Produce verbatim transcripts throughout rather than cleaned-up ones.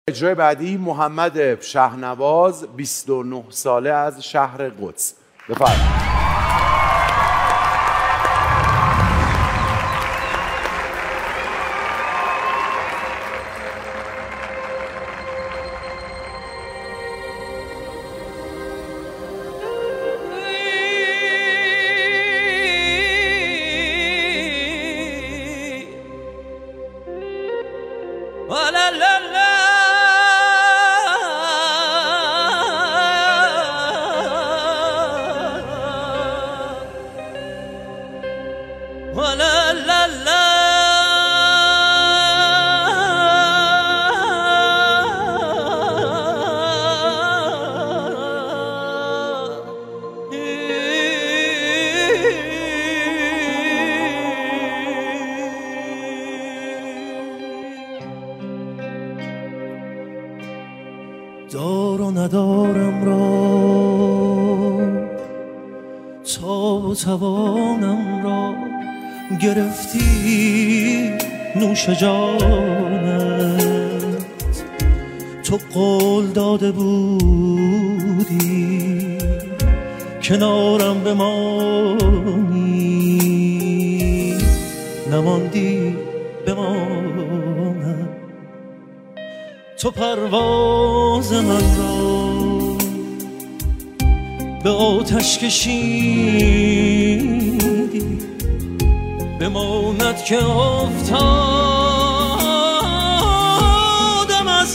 اجرای بعدی محمد شهنواز بیست و نه ساله از شهر قدس. بفرمایید. دار و ندارم را تاب و توانم را گرفتی نوش جانت. تو قول داده بودی کنارم بمانی، نماندی بمانم. تو پرواز من را به آتش کشیدی، بماند که افتادم از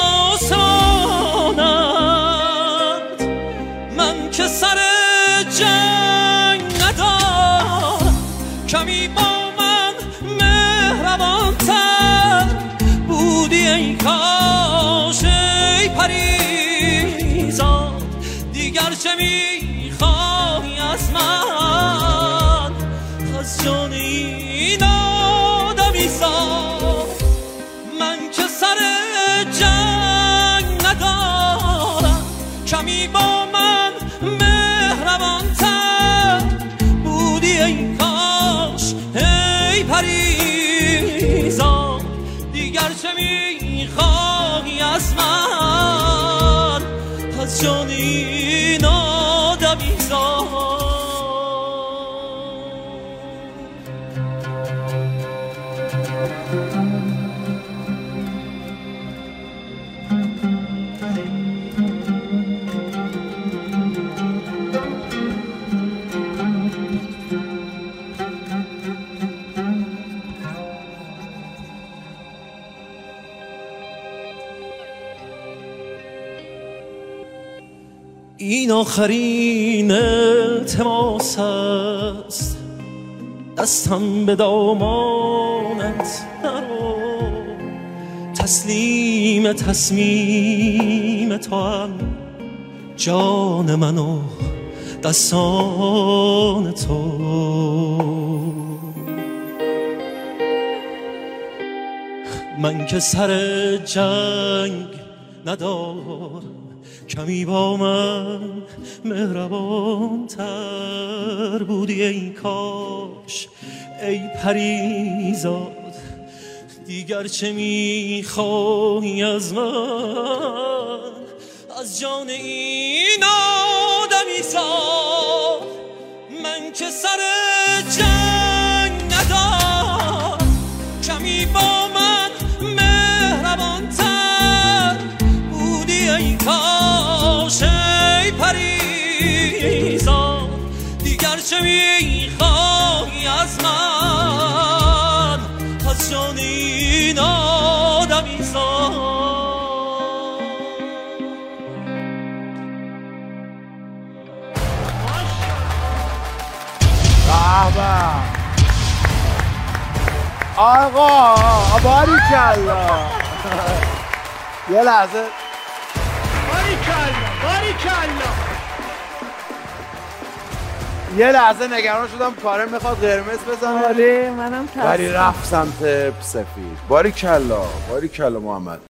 آسانت. من که سر جنگ ندارم، کمی با من مهربان‌تر بودی ای کاش ای پریزاد. دیگر چه میخواهی از من، از جان این آدمیزاد. من که سر جنگ ندارم، کمی با من مهربان‌تر بودی ای کاش ای پریزاد. دیگر چه میخواهی از من، از جان این آدمیزاد. این آخرین التماس است، دستم به دامانت نرو. تسلیم تصمیم تو هم جان من و دستان تو. من که سر جنگ ندارم، کمی با من مهربان‌تر بودی ای کاش ای پریزاد. دیگر چه میخواهی از من، از جان این آدمیزاد. من که سر جنگ ندارم، کمی با من مهربان‌تر بودی ای کاش ای پریزاد. دیگر چه میخواهی از من، از جان این آدمیزاد. آقا باریکلا. یه لحظه باریکلا باریکلا. یه لحظه نگران شدم کارم میخواد قرمز بزنه. آره منم ترسیدم ولی رفت سمت سفید. باریکلا باریکلا محمد.